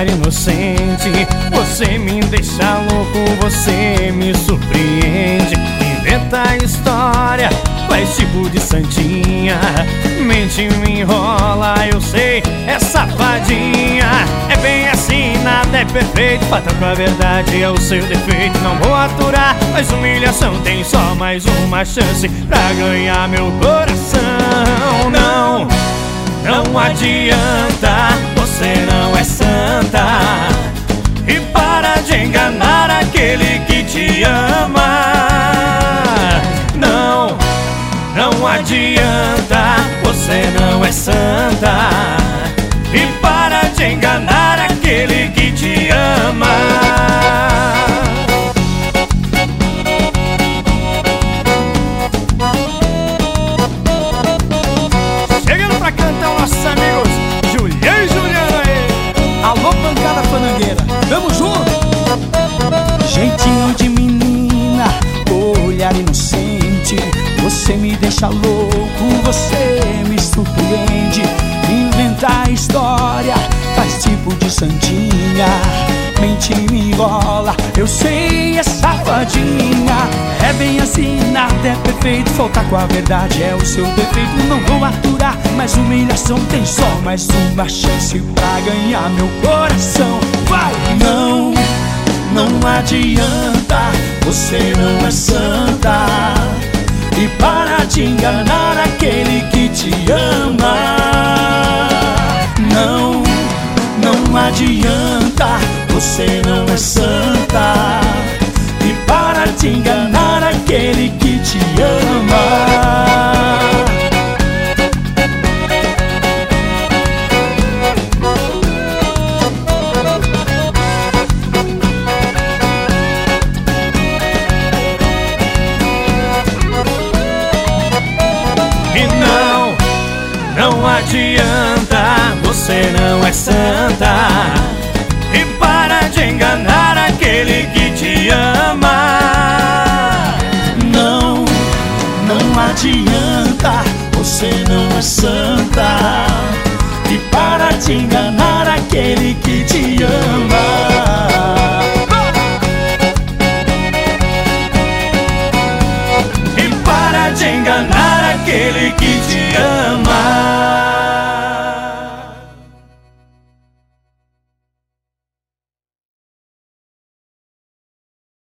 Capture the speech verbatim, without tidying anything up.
olhar inocente. Você me deixa louco, você me surpreende. Inventa história, faz tipo de santinha. Mente, me enrola, eu sei, é safadinha. É bem assim, nada é perfeito. Bata com a verdade, é o seu defeito. Não vou aturar, mas humilhação tem só mais uma chance pra ganhar meu coração. Não, não adianta, você não é santa. E para de enganar aquele que te ama. Não, não adianta, você não é santa. E para de enganar aquele que te ama. Chegando pra cantar os nossos amigos Julião e Juliana aí. Alô, pancada fanangueira, tamo junto! Jeitinho de menina, olhar inocente. Você me deixa louco, você me surpreende. Inventa história, faz tipo de santinha. Mente, me enrola, eu sei, é safadinha. É bem assim, nada é perfeito. Faltar com a verdade é o seu defeito. Não vou aturar, mas humilhação tem só mais uma chance pra ganhar meu coração. Vai! Não, não adianta, você não é santa. E para de enganar aquele que te ama. Não, não adianta, você não é santa. E para de enganar aquele que te ama. Não adianta, você não é santa. E para de enganar aquele que te ama. Não, não adianta, você não é santa. E para de enganar aquele que te ama.